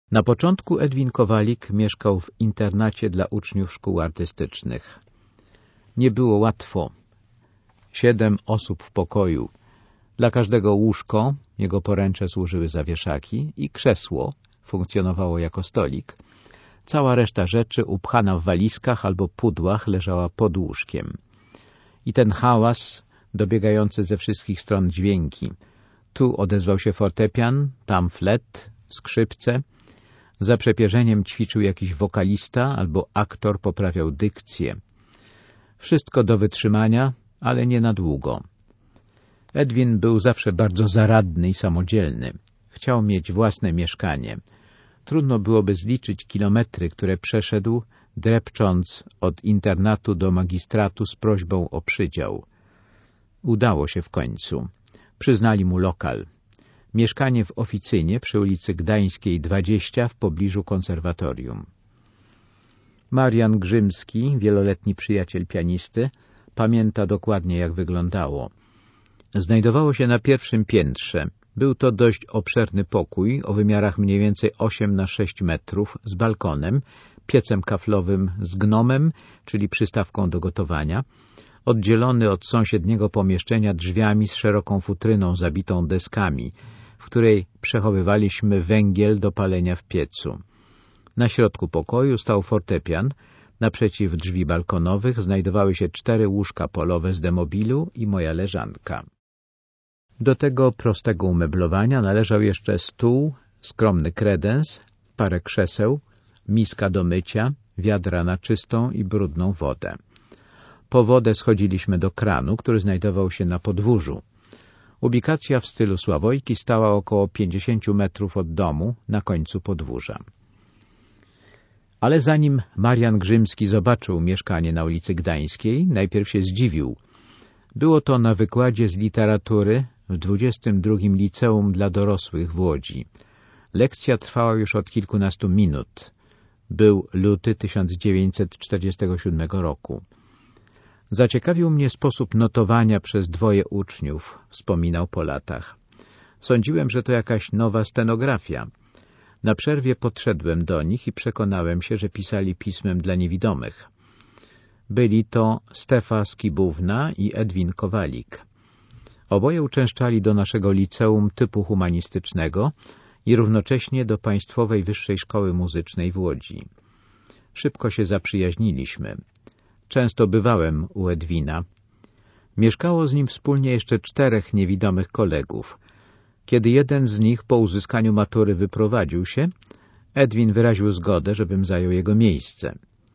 Na początku Edwin Kowalik mieszkał w internacie dla uczniów szkół artystycznych. Nie było łatwo. 7 osób w pokoju. Dla każdego łóżko, jego poręcze służyły za wieszaki, i krzesło funkcjonowało jako stolik. Cała reszta rzeczy upchana w walizkach albo pudłach leżała pod łóżkiem. I ten hałas, dobiegający ze wszystkich stron dźwięki. Tu odezwał się fortepian, tam flet, skrzypce. Za przepierzeniem ćwiczył jakiś wokalista albo aktor poprawiał dykcję. Wszystko do wytrzymania, ale nie na długo. Edwin był zawsze bardzo zaradny i samodzielny. Chciał mieć własne mieszkanie. Trudno byłoby zliczyć kilometry, które przeszedł, drepcząc od internatu do magistratu z prośbą o przydział. Udało się w końcu. Przyznali mu lokal. Mieszkanie w oficynie przy ulicy Gdańskiej 20 w pobliżu konserwatorium. Marian Grzymski, wieloletni przyjaciel pianisty, pamięta dokładnie, jak wyglądało. Znajdowało się na pierwszym piętrze. Był to dość obszerny pokój o wymiarach mniej więcej 8×6 metrów z balkonem, piecem kaflowym z gnomem, czyli przystawką do gotowania, oddzielony od sąsiedniego pomieszczenia drzwiami z szeroką futryną zabitą deskami, w której przechowywaliśmy węgiel do palenia w piecu. Na środku pokoju stał fortepian, naprzeciw drzwi balkonowych znajdowały się 4 łóżka polowe z demobilu i moja leżanka. Do tego prostego umeblowania należał jeszcze stół, skromny kredens, parę krzeseł, miska do mycia, wiadra na czystą i brudną wodę. Po wodę schodziliśmy do kranu, który znajdował się na podwórzu. Ubikacja w stylu Sławojki stała około 50 metrów od domu, na końcu podwórza. Ale zanim Marian Grzymski zobaczył mieszkanie na ulicy Gdańskiej, najpierw się zdziwił. Było to na wykładzie z literatury w 22. Liceum dla dorosłych w Łodzi. Lekcja trwała już od kilkunastu minut. Był luty 1947 roku. Zaciekawił mnie sposób notowania przez 2 uczniów, wspominał po latach. Sądziłem, że to jakaś nowa stenografia. Na przerwie podszedłem do nich i przekonałem się, że pisali pismem dla niewidomych. Byli to Stefa Skibówna i Edwin Kowalik. Oboje uczęszczali do naszego liceum typu humanistycznego i równocześnie do Państwowej Wyższej Szkoły Muzycznej w Łodzi. Szybko się zaprzyjaźniliśmy. Często bywałem u Edwina. Mieszkało z nim wspólnie jeszcze 4 niewidomych kolegów. Kiedy jeden z nich po uzyskaniu matury wyprowadził się, Edwin wyraził zgodę, żebym zajął jego miejsce.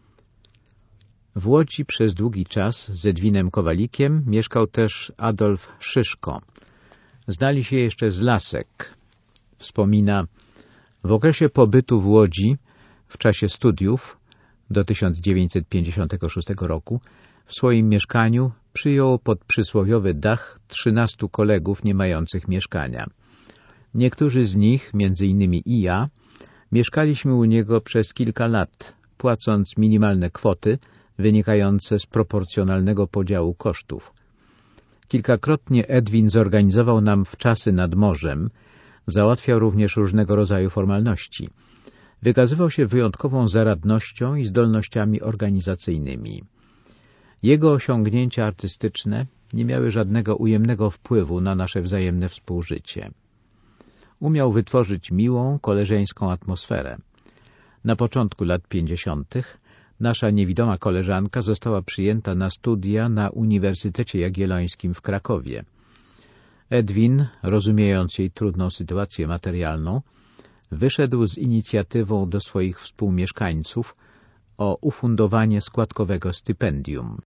W Łodzi przez długi czas z Edwinem Kowalikiem mieszkał też Adolf Szyszko. Znali się jeszcze z lasek. Wspomina, w okresie pobytu w Łodzi, w czasie studiów, do 1956 roku, w swoim mieszkaniu przyjął pod przysłowiowy dach 13 kolegów nie mających mieszkania. Niektórzy z nich, między innymi i ja, mieszkaliśmy u niego przez kilka lat, płacąc minimalne kwoty wynikające z proporcjonalnego podziału kosztów. Kilkakrotnie Edwin zorganizował nam wczasy nad morzem, załatwiał również różnego rodzaju formalności. Wykazywał się wyjątkową zaradnością i zdolnościami organizacyjnymi. Jego osiągnięcia artystyczne nie miały żadnego ujemnego wpływu na nasze wzajemne współżycie. Umiał wytworzyć miłą, koleżeńską atmosferę. Na początku lat 50. nasza niewidoma koleżanka została przyjęta na studia na Uniwersytecie Jagiellońskim w Krakowie. Edwin, rozumiejąc jej trudną sytuację materialną, wyszedł z inicjatywą do swoich współmieszkańców o ufundowanie składkowego stypendium.